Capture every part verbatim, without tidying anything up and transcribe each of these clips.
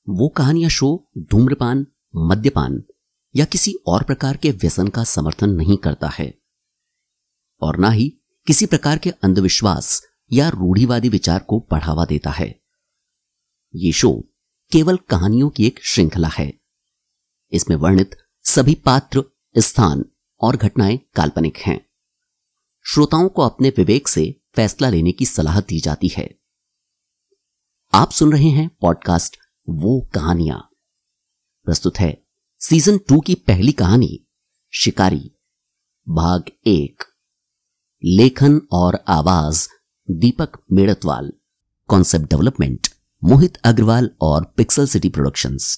वो कहानियां शो धूम्रपान, मद्यपान या किसी और प्रकार के व्यसन का समर्थन नहीं करता है और ना ही किसी प्रकार के अंधविश्वास या रूढ़िवादी विचार को बढ़ावा देता है। ये शो केवल कहानियों की एक श्रृंखला है। इसमें वर्णित सभी पात्र, स्थान और घटनाएं काल्पनिक हैं। श्रोताओं को अपने विवेक से फैसला लेने की सलाह दी जाती है। आप सुन रहे हैं पॉडकास्ट वो कहानियां। प्रस्तुत है सीजन टू की पहली कहानी शिकारी, भाग एक। लेखन और आवाज दीपक मेड़तवाल। कॉन्सेप्ट डेवलपमेंट मोहित अग्रवाल और पिक्सल सिटी प्रोडक्शंस।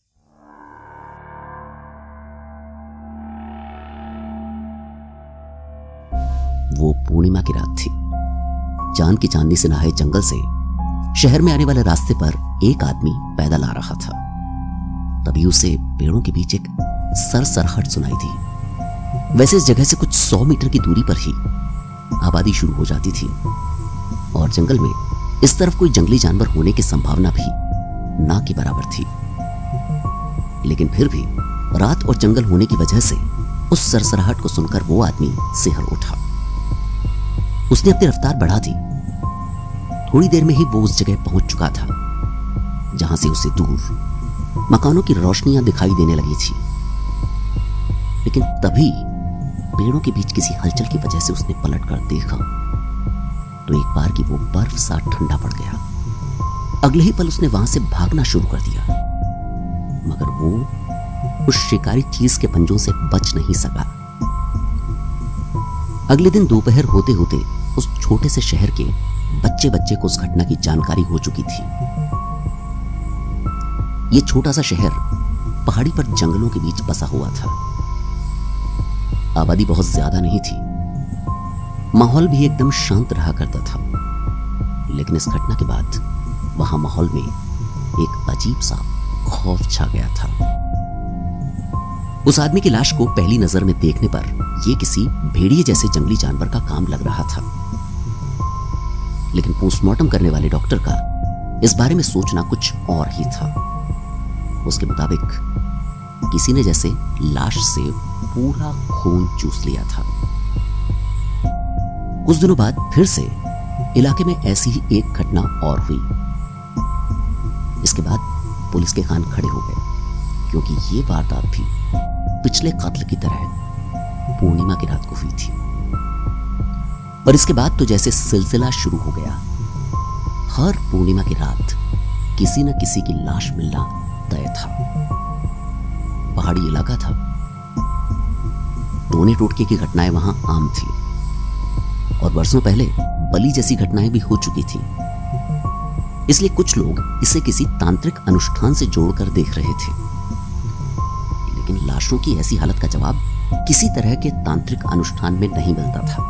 वो पूर्णिमा की रात थी। चांद की चांदनी से नहाए जंगल से शहर में आने वाले रास्ते पर एक आदमी पैदल आ रहा था। तभी उसे पेड़ों के बीच एक सरसराहट सुनाई दी। वैसे इस जगह से कुछ सौ मीटर की दूरी पर ही आबादी शुरू हो जाती थी और जंगल में इस तरफ कोई जंगली जानवर होने की संभावना भी ना के बराबर थी। लेकिन फिर भी रात और जंगल होने की वजह से उस सरसराहट को सुनकर वो आदमी सिहर उठा। उसने अपनी रफ्तार बढ़ा दी। थोड़ी देर में ही वो उस जगह पहुंच चुका था जहां से उसे दूर मकानों की रोशनियां दिखाई देने लगी थी। लेकिन तभी पेड़ों के बीच किसी हलचल की वजह से उसने पलटकर देखा तो एक बार की वो बर्फ सा ठंडा पड़ गया। अगले ही पल उसने वहां से भागना शुरू कर दिया, मगर वो उस शिकारी चीज के पंजों से बच नहीं सका। अगले दिन दोपहर होते होते उस छोटे से शहर के बच्चे बच्चे को उस घटना की जानकारी हो चुकी थी। यह छोटा सा शहर पहाड़ी पर जंगलों के बीच बसा हुआ था। आबादी बहुत ज्यादा नहीं थी। माहौल भी एकदम शांत रहा करता था। लेकिन इस घटना के बाद वहां माहौल में एक अजीब सा खौफ छा गया था। उस आदमी की लाश को पहली नजर में देखने पर यह किसी भेड़िए जैसे जंगली जानवर का काम लग रहा था। लेकिन पोस्टमार्टम करने वाले डॉक्टर का इस बारे में सोचना कुछ और ही था। उसके मुताबिक किसी ने जैसे लाश से पूरा खून चूस लिया था। कुछ दिनों बाद फिर से इलाके में ऐसी ही एक घटना और हुई। इसके बाद पुलिस के कान खड़े हो गए, क्योंकि ये वारदात भी पिछले कत्ल की तरह पूर्णिमा की रात को हुई थी। और इसके बाद तो जैसे सिलसिला शुरू हो गया। हर पूर्णिमा की रात किसी न किसी की लाश मिलना तय था। पहाड़ी इलाका था। टोने टोटके की घटनाएं वहां आम थी और वर्षों पहले बलि जैसी घटनाएं भी हो चुकी थी। इसलिए कुछ लोग इसे किसी तांत्रिक अनुष्ठान से जोड़कर देख रहे थे। लेकिन लाशों की ऐसी हालत का जवाब किसी तरह के तांत्रिक अनुष्ठान में नहीं मिलता था।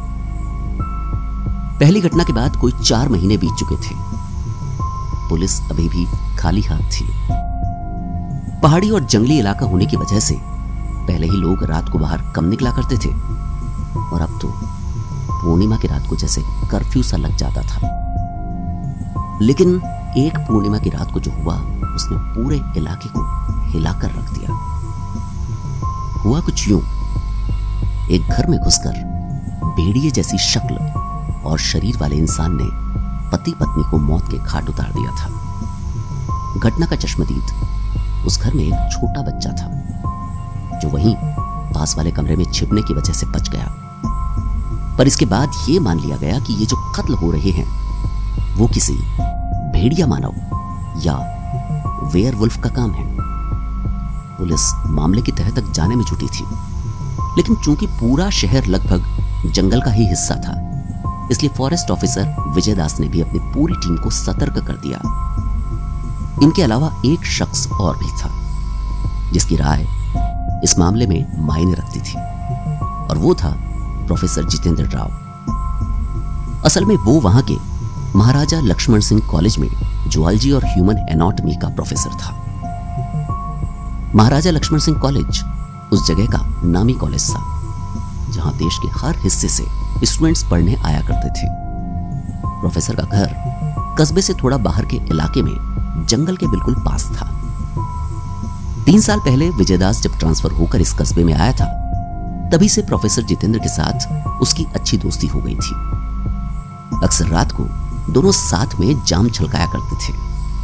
पहली घटना के बाद कोई चार महीने बीत चुके थे। पुलिस अभी भी खाली हाथ थी। पहाड़ी और जंगली इलाका होने की वजह से पहले ही लोग रात को बाहर कम निकला करते थे और अब तो पूर्णिमा की रात को जैसे कर्फ्यू सा लग जाता था। लेकिन एक पूर्णिमा की रात को जो हुआ उसने पूरे इलाके को हिलाकर रख दिया। हुआ कुछ यूं, एक घर में घुसकर भेड़िए जैसी शक्ल और शरीर वाले इंसान ने पति पत्नी को मौत के घाट उतार दिया था। घटना का चश्मदीद उस घर में एक छोटा बच्चा था जो वहीं पास वाले कमरे में छिपने की वजह से बच गया। पर इसके बाद यह मान लिया गया कि ये जो कत्ल हो रहे हैं वो किसी भेड़िया मानव या वेयरवुल्फ का काम है। पुलिस मामले की तह तक जाने में जुटी थी, लेकिन चूंकि पूरा शहर लगभग जंगल का ही हिस्सा था, इसलिए फॉरेस्ट ऑफिसर विजय दास ने भी अपनी पूरी टीम को सतर्क कर दिया। इनके अलावा एक शख्स और भी था जिसकी राय इस मामले में मायने रखती थी और वो था प्रोफेसर जितेंद्र राव। असल में वो वहां के महाराजा लक्ष्मण सिंह कॉलेज में जूलॉजी और ह्यूमन एनाटॉमी का प्रोफेसर था। महाराजा लक्ष्मण सिंह कॉलेज उस जगह का नामी कॉलेज था जहां देश के हर हिस्से से स्टूडेंट्स पढ़ने आया करते थे। प्रोफेसर का घर कस्बे से थोड़ा बाहर के इलाके में जंगल के बिल्कुल पास था। तीन साल पहले विजयदास जब ट्रांसफर होकर इस कस्बे में आया था, तभी से प्रोफेसर जितेंद्र के साथ उसकी अच्छी दोस्ती हो गई थी। अक्सर रात को दोनों साथ में जाम छलकाया करते थे।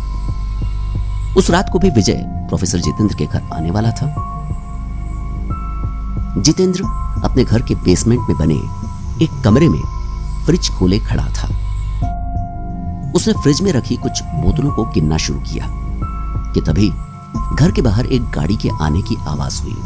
उस रात को भी विजय प्रोफेसर जितेंद्र के घर आने वाला था। जितेंद्र अपने घर के बेसमेंट में बने एक कमरे में फ्रिज खोले खड़ा था। उसने फ्रिज में रखी कुछ बोतलों को गिनना शुरू किया कि तभी घर के बाहर एक गाड़ी के आने की आवाज हुई।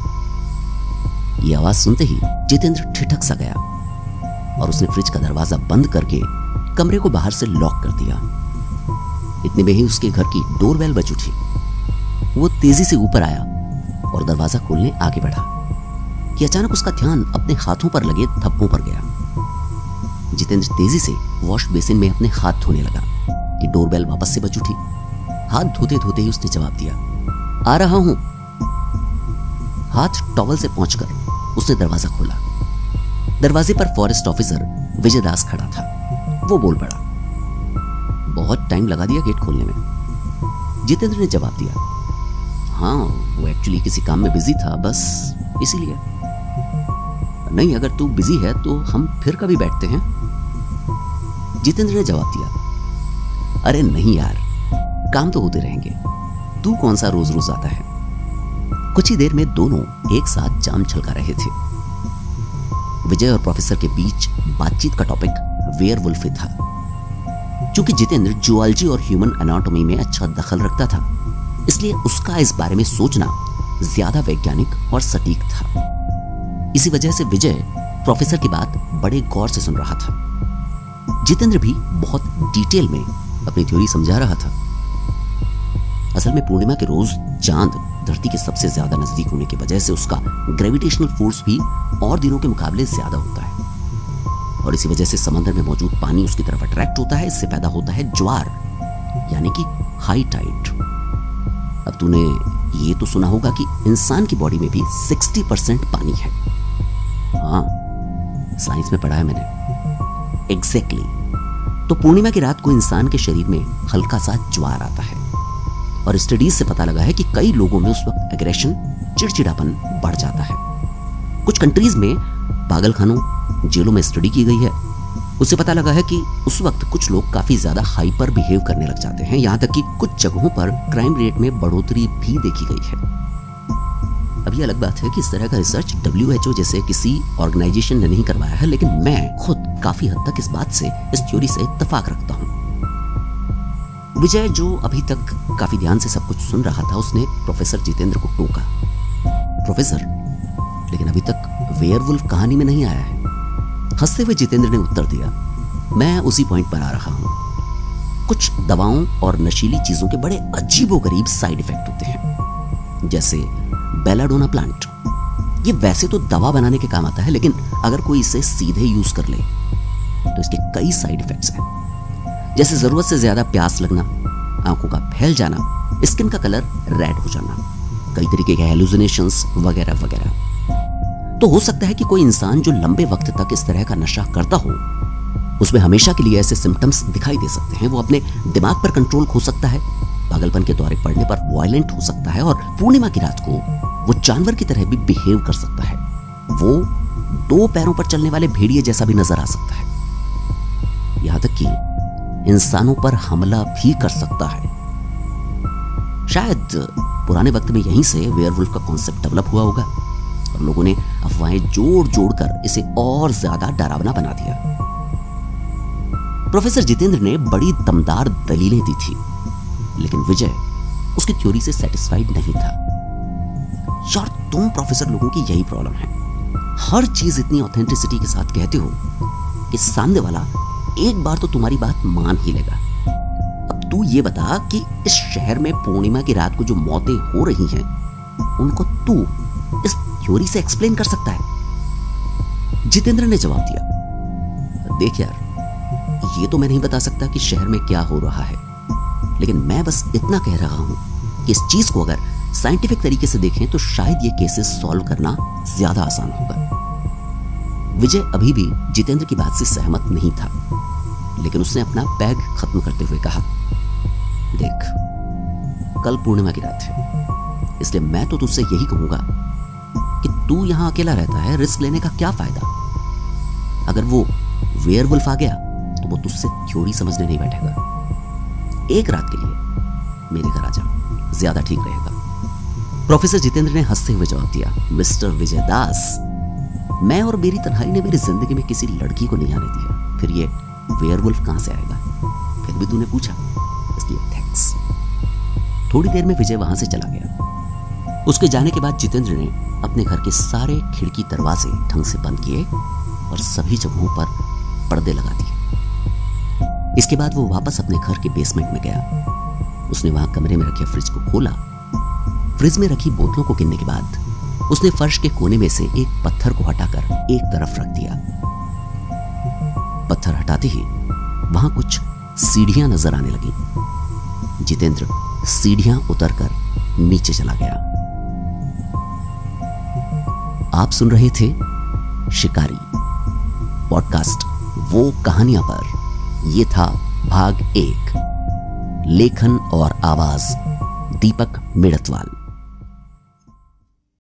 यह आवाज सुनते ही जितेंद्र ठिठक सा गया और उसने फ्रिज का दरवाजा बंद करके कमरे को बाहर से लॉक कर दिया। इतने में ही उसके घर की डोरबेल बज उठी। वो तेजी से ऊपर आया और दरवाजा खोलने आगे बढ़ा कि अचानक उसका ध्यान अपने हाथों पर लगे धब्बों पर गया। जितेंद्र तेजी से वॉश बेसिन में अपने हाथ धोने लगा कि डोरबेल वापस से बज उठी। हाथ धोते धोते ही उसने जवाब दिया, आ रहा हूं। हाथ टॉवल से पहुंचकर उसने दरवाजा खोला। दरवाजे पर फॉरेस्ट ऑफिसर विजयदास खड़ा था। वो बोल पड़ा, बहुत टाइम लगा दिया गेट खोलने में। जितेंद्र ने जवाब दिया, हाँ वो एक्चुअली किसी काम में बिजी था, बस इसीलिए। नहीं, अगर तू बिजी है तो हम फिर कभी बैठते हैं। जितेंद्र ने जवाब दिया, अरे नहीं यार, काम तो होते रहेंगे, तू कौन सा रोज रोज आता है। कुछ ही देर में दोनों एक साथ जाम छलका रहे थे। विजय और प्रोफेसर के बीच बातचीत का टॉपिक वेयरवुल्फ था। चूंकि जितेंद्र जूलॉजी और ह्यूमन एनाटॉमी में अच्छा दखल रखता था, इसलिए उसका इस बारे में सोचना ज्यादा वैज्ञानिक और सटीक था। इसी वजह से विजय प्रोफेसर की बात बड़े गौर से सुन रहा था। जितेंद्र भी बहुत डिटेल में अपनी थ्योरी समझा रहा था। असल में पूर्णिमा के रोज चांद धरती के सबसे ज्यादा नजदीक होने की वजह से उसका ग्रेविटेशनल फोर्स भी और दिनों के मुकाबले ज्यादा होता है, और इसी वजह से समंदर में मौजूद पानी उसकी तरफ अट्रैक्ट होता है। इससे पैदा होता है ज्वार, यानी कि हाई टाइड। अब तूने ये तो सुना होगा कि इंसान की बॉडी में भी साठ परसेंट पानी है। हाँ, साइंस में पढ़ा है मैंने। एग्जैक्टली। तो पूर्णिमा की रात को इंसान के शरीर में हल्का सा ज्वार आता है, और स्टडीज से पता लगा है कि कई लोगों में उस वक्त एग्रेशन, चिड़चिड़ापन बढ़ जाता है। कुछ कंट्रीज में पागलखानों, जेलों में स्टडी की गई है। उससे पता लगा है कि उस वक्त कुछ लोग काफी ज्यादा हाइपर बिहेव करने लग जाते हैं। यहां तक कि कुछ जगहों पर क्राइम रेट में बढ़ोतरी भी देखी गई है। अब ये अलग बात है कि इस तरह का रिसर्च डब्ल्यू एच ओ जैसे किसी ऑर्गेनाइजेशन ने नहीं करवाया है, लेकिन मैं खुद काफी हद तक इस बात से, इस थ्योरी से इत्तेफाक रखता हूं। विजय, जो अभी तक काफी ध्यान से सब कुछ सुन रहा था, उसने प्रोफेसर जितेंद्र को टोका, प्रोफेसर, लेकिन अभी तक वेयरवुल्फ कहानी में नहीं आया है। हंसते हुए जितेंद्र ने उत्तर दिया, मैं उसी पॉइंट पर आ रहा हूं। कुछ दवाओं और नशीली चीजों के बड़े अजीबोगरीब साइड इफेक्ट होते हैं, जैसे बेलाडोना प्लांट। ये वैसे तो दवा बनाने के काम आता है, लेकिन अगर कोई इसे सीधे यूज कर ले तो इसके कई साइड इफेक्ट्स हैं, जैसे जरूरत से ज्यादा प्यास लगना, आंखों का फैल जाना, स्किन का कलर रेड हो जाना, कई तरीके के हेलुसिनेशंस वगैरह वगैरह। तो हो सकता है कि कोई इंसान जो लंबे वक्त तक इस तरह का नशा करता हो, उसमें हमेशा के लिए ऐसे सिम्टम्स दिखाई दे सकते हैं। वो अपने दिमाग पर कंट्रोल खो सकता है, पागलपन के दौरे पड़ने पर वायलेंट हो सकता है, और पूर्णिमा की रात को वो जानवर की तरह भी बिहेव कर सकता है। वो दो पैरों पर चलने वाले भेड़िए जैसा भी नजर आ सकता है। यहां तक कि इंसानों पर हमला भी कर सकता है। शायद पुराने वक्त में यहीं से वेयरवुल्फ का कॉन्सेप्ट डेवलप हुआ होगा, और लोगों ने अफवाहें जोड़ जोड़ कर इसे और ज्यादा डरावना बना दिया। प्रोफेसर जितेंद्र ने बड़ी दमदार दलीलें दी थी, लेकिन विजय उसकी थ्योरी से सेटिस्फाइड नहीं था। यार, तुम प्रोफेसर लोगों की यही प्रॉब्लम है, हर चीज इतनी ऑथेंटिसिटी के साथ कहते हो कि सामने वाला एक बार तो तुम्हारी बात मान ही लेगा। अब तू ये बता कि इस शहर में पूर्णिमा की रात को जो मौतें हो रही हैं, उनको तू इस थ्योरी से एक्सप्लेन कर सकता है? जितेंद्र ने जवाब दिया, देख यार, ये तो मैं नहीं बता सकता कि शहर में क्या हो रहा है, लेकिन मैं बस इतना कह रहा हूं कि इस चीज को अगर साइंटिफिक तरीके से देखें तो शायद ये केसेस सॉल्व करना ज्यादा आसान होगा। विजय अभी भी जितेंद्र की बात से सहमत नहीं था, लेकिन उसने अपना बैग खत्म करते हुए कहा, देख, कल पूर्णिमा की रात है, इसलिए मैं तो तुझसे यही कहूंगा कि तू यहां अकेला रहता है, रिस्क लेने का क्या फायदा। अगर वो वेयरवुल्फ आ गया तो वो तुझसे थ्योरी समझने नहीं बैठेगा। एक रात के लिए मेरे घर आ जा, ज्यादा ठीक रहेगा। प्रोफेसर जितेंद्र ने हंसते हुए जवाब दिया, मिस्टर विजय दास, मैं और मेरी तन्हाई ने मेरी जिंदगी में किसी लड़की को नहीं आने दिया, फिर ये वेयरवुल्फ कहां से आएगा? फिर भी तूने पूछा, इसलिए थैंक्स। थोड़ी देर में विजय वहां से चला गया। उसके जाने के बाद जितेंद्र ने अपने घर के सारे खिड़की दरवाजे ढंग से बंद किए और सभी जगहों पर पर्दे लगा दिए। इसके बाद वो वापस अपने घर के बेसमेंट में गया। उसने वहां कमरे में रखे फ्रिज को खोला। फ्रिज में रखी बोतलों को गिनने के बाद उसने फर्श के कोने में से एक पत्थर को हटाकर एक तरफ रख दिया। पत्थर हटाते ही वहां कुछ सीढ़ियां नजर आने लगी। जितेंद्र सीढ़ियां उतरकर नीचे चला गया। आप सुन रहे थे शिकारी पॉडकास्ट वो कहानियां पर। यह था भाग एक। लेखन और आवाज दीपक मेड़तवाल।